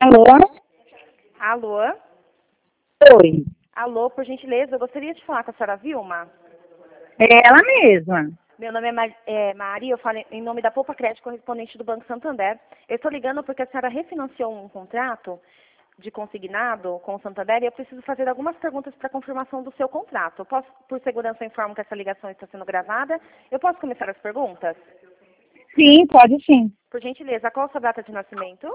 Alô? Alô? Oi. Alô, por gentileza, eu gostaria de falar com a senhora Vilma. É ela mesma. Meu nome é Maria, eu falo em nome da Poupa Crédito, correspondente do Banco Santander. Eu estou ligando porque a senhora refinanciou um contrato de consignado com o Santander e eu preciso fazer algumas perguntas para confirmação do seu contrato. Por segurança, eu informo que essa ligação está sendo gravada. Eu posso começar as perguntas? Sim, pode sim. Por gentileza, qual a sua data de nascimento?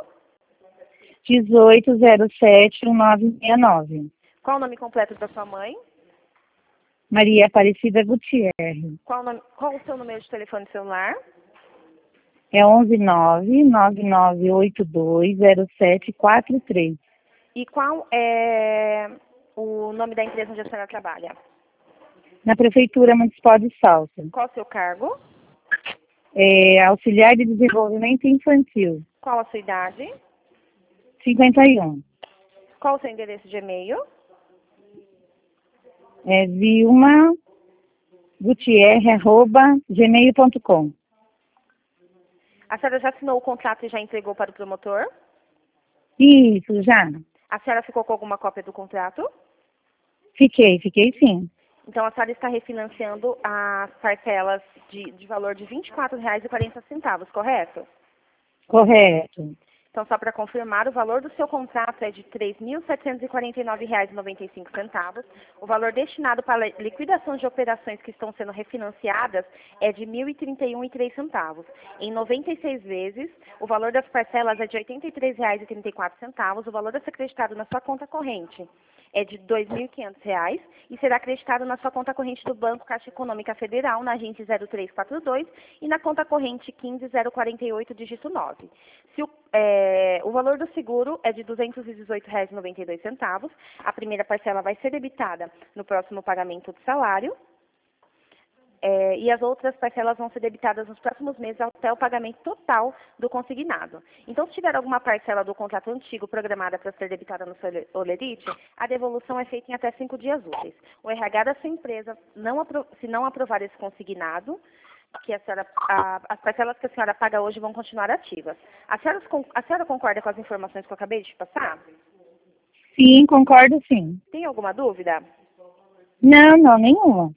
1807-1969. Qual o nome completo da sua mãe? Maria Aparecida Gutierrez. Qual o seu número de telefone celular? É 119-9982-0743. E qual é o nome da empresa onde a senhora trabalha? Na Prefeitura Municipal de Salta. Qual o seu cargo? É auxiliar de desenvolvimento infantil. Qual a sua idade? 51. Qual o seu endereço de e-mail? É vilmagutierrez@gmail.com. A senhora já assinou o contrato e já entregou para o promotor? Isso, já. A senhora ficou com alguma cópia do contrato? Fiquei sim. Então, a senhora está refinanciando as parcelas de valor de R$ 24,40, correto? Correto. Então, só para confirmar, o valor do seu contrato é de R$ 3.749,95. O valor destinado para a liquidação de operações que estão sendo refinanciadas é de R$ 1.031,03. Em 96 vezes, o valor das parcelas é de R$ 83,34. O valor a ser acreditado na sua conta corrente é de R$ 2.500 e será acreditado na sua conta corrente do Banco Caixa Econômica Federal, na agente 0342 e na conta corrente 15048, dígito 9. O valor do seguro é de R$ 218,92. A primeira parcela vai ser debitada no próximo pagamento do salário. E as outras parcelas vão ser debitadas nos próximos meses até o pagamento total do consignado. Então, se tiver alguma parcela do contrato antigo programada para ser debitada no seu holerite, a devolução é feita em até 5 dias úteis. O RH da sua empresa, se não aprovar esse consignado, as parcelas que a senhora paga hoje vão continuar ativas. A senhora concorda com as informações que eu acabei de te passar? Sim, concordo sim. Tem alguma dúvida? Não, nenhuma.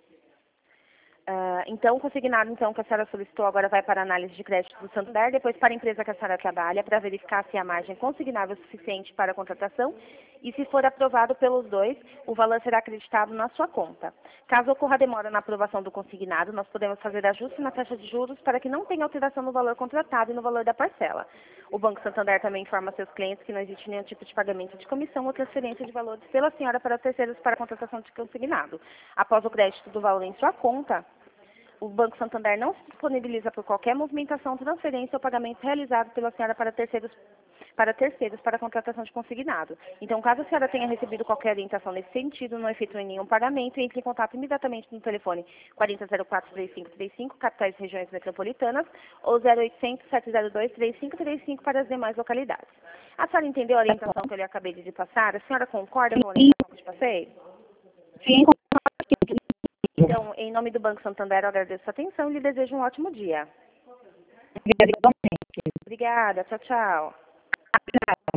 Então, o consignado que a senhora solicitou agora vai para a análise de crédito do Santander, depois para a empresa que a senhora trabalha, para verificar se a margem consignável é suficiente para a contratação e, se for aprovado pelos dois, o valor será acreditado na sua conta. Caso ocorra demora na aprovação do consignado, nós podemos fazer ajuste na taxa de juros para que não tenha alteração no valor contratado e no valor da parcela. O Banco Santander também informa seus clientes que não existe nenhum tipo de pagamento de comissão ou transferência de valores pela senhora para terceiros para a contratação de consignado. Após o crédito do valor em sua conta, o Banco Santander não se disponibiliza por qualquer movimentação, transferência ou pagamento realizado pela senhora para terceiros para a contratação de consignado. Então, caso a senhora tenha recebido qualquer orientação nesse sentido, não efetue nenhum pagamento, entre em contato imediatamente no telefone 4004-3535, capitais e regiões metropolitanas, ou 0800-702-3535 para as demais localidades. A senhora entendeu a orientação que eu lhe acabei de passar? A senhora concorda com a orientação que eu te passei? Sim, Então, em nome do Banco Santander, eu agradeço a atenção e lhe desejo um ótimo dia. concordo. Obrigada. Tchau, tchau.